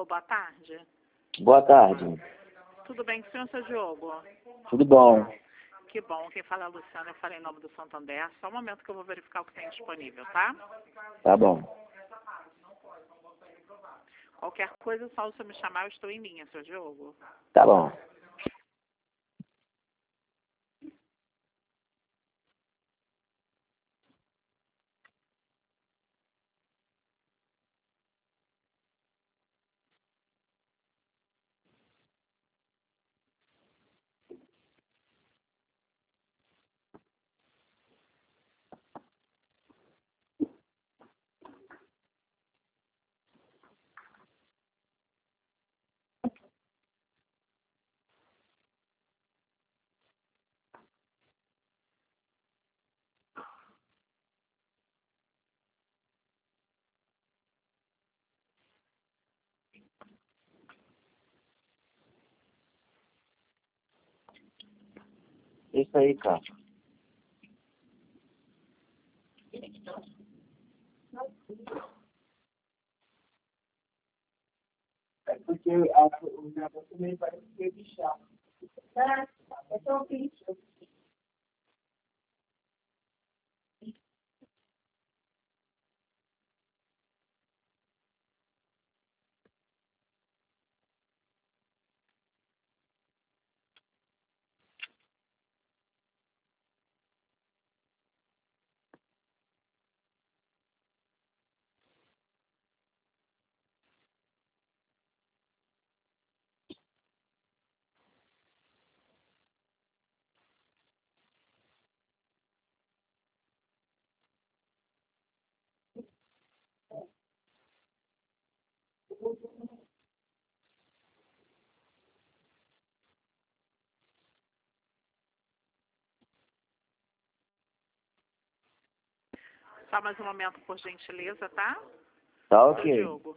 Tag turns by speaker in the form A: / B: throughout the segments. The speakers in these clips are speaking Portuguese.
A: boa tarde.
B: Boa tarde.
A: Tudo bem com o senhor, seu Diogo?
B: Tudo bom?
A: Que bom. Quem fala é a Luciana, eu falei em nome do Santander. Só um momento que eu vou verificar o que tem disponível, tá?
B: Tá bom.
A: Qualquer coisa, só o senhor me chamar, eu estou em linha, seu Diogo.
B: Tá bom. Isso aí, cara. É porque o negócio também parece ser bichado. É só bicho.
A: Só mais um momento, por gentileza, tá?
B: Tá
A: Seu
B: ok.
A: Diogo.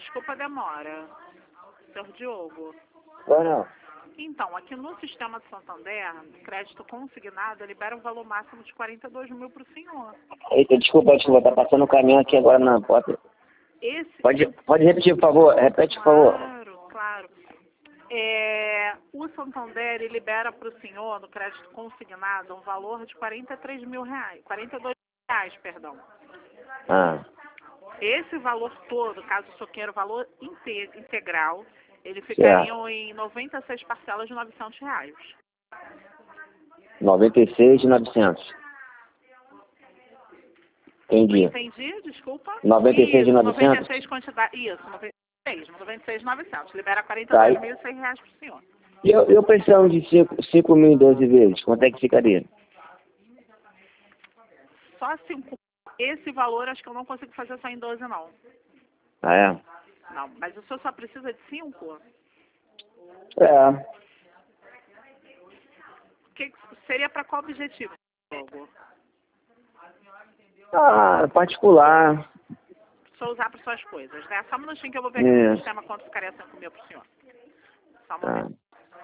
A: desculpa a demora. Senhor Diogo.
C: Não.
A: Então, aqui no sistema de Santander, crédito consignado libera um valor máximo de 42 mil para o senhor.
C: Eita, desculpa, tá passando um caminhão aqui agora na porta.
A: Esse...
C: Pode repetir, por favor? Repete, por favor.
A: Claro. O Santander ele libera para o senhor, no crédito consignado, um valor de 42 reais, perdão. Esse valor todo, caso o senhor queira o valor integral, ele ficaria em 96 parcelas de 900 reais.
C: 96 de 900. Entendi.
A: Entendi, desculpa.
C: 96 de 900?
A: 96 quantidade. Isso, 96 de 900. Libera 42.100 reais para o senhor.
C: E eu precisando de 5 mil em 12 vezes, quanto é que ficaria?
A: Só 5. Esse valor acho que eu não consigo fazer só em 12, não.
C: Ah, é?
A: Não, mas o senhor só precisa de 5? Seria para qual objetivo?
C: Particular.
A: Só usar para suas coisas, né? Só um minutinho que eu vou ver aqui no sistema quanto ficaria 5 mil para o senhor. Só um momento.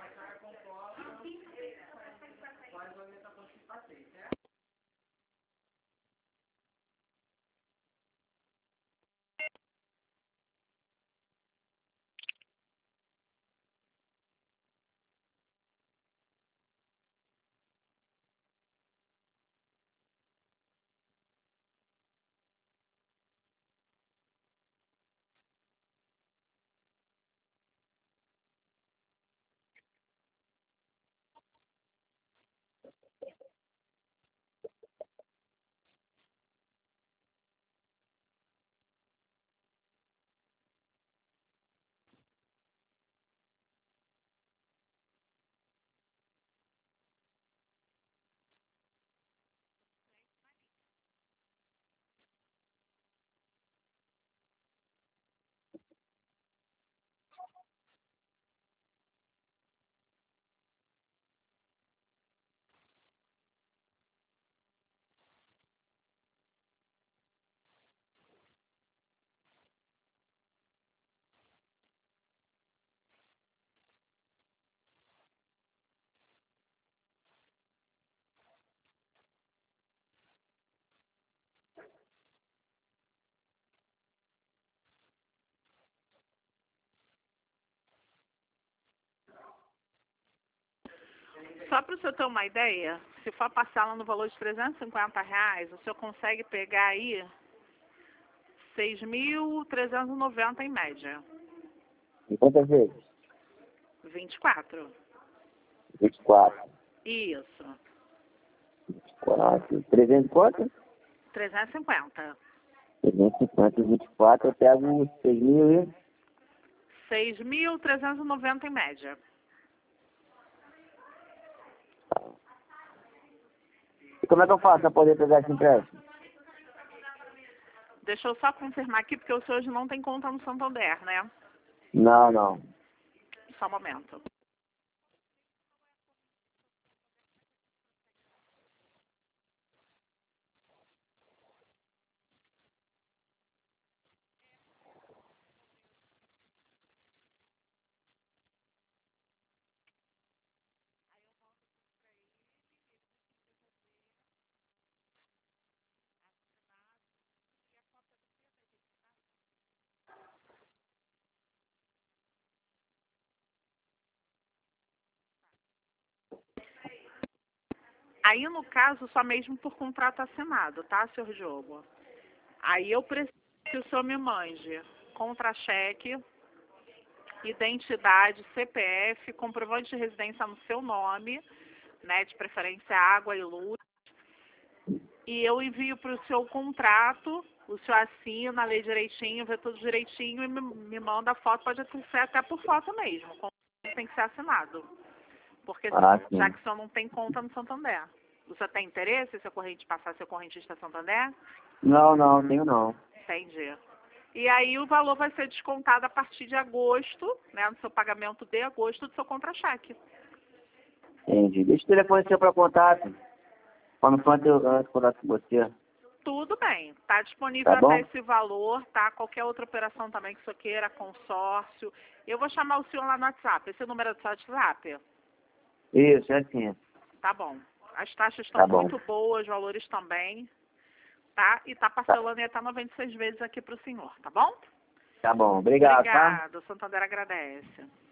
A: Só para o senhor ter uma ideia, se for parcela no valor de 350 reais, o senhor consegue pegar aí 6.390 em média.
C: E quantas vezes?
A: 24.
C: 24.
A: Isso.
C: 24. 300 quanto?
A: 350.
C: 350 e 24, eu pego 6 mil e...
A: 6.390 em média.
C: E como é que eu faço para poder pegar esse empréstimo?
A: Deixa eu só confirmar aqui, porque o senhor hoje não tem conta no Santander, né?
C: Não.
A: Só um momento. Aí, no caso, só mesmo por contrato assinado, tá, senhor Diogo? Aí eu preciso que o senhor me mande contra-cheque, identidade, CPF, comprovante de residência no seu nome, né, de preferência água e luz. E eu envio para o seu contrato, o senhor assina, lê direitinho, vê tudo direitinho e me manda a foto, pode ser até por foto mesmo, tem que ser assinado. Porque já que o senhor não tem conta no Santander. O senhor tem interesse em passar seu correntista Santander?
C: Não, tenho não.
A: Entendi. E aí o valor vai ser descontado a partir de agosto, né, no seu pagamento de agosto do seu contra-cheque.
C: Entendi. Deixa o telefone seu para contato. Quando for eu contato com você.
A: Tudo bem. Tá disponível
C: Tá bom?
A: até esse valor, tá? Qualquer outra operação também que o senhor queira, consórcio. Eu vou chamar o senhor lá no WhatsApp. Esse é o número do seu WhatsApp?
C: Isso, é assim.
A: Tá bom. As taxas
C: Tá
A: estão
C: bom.
A: muito boas, os valores também, tá? E tá parcelando em até 96 vezes aqui pro senhor, tá bom?
C: Tá bom. Obrigado, tá?
A: Obrigado. O Santander agradece.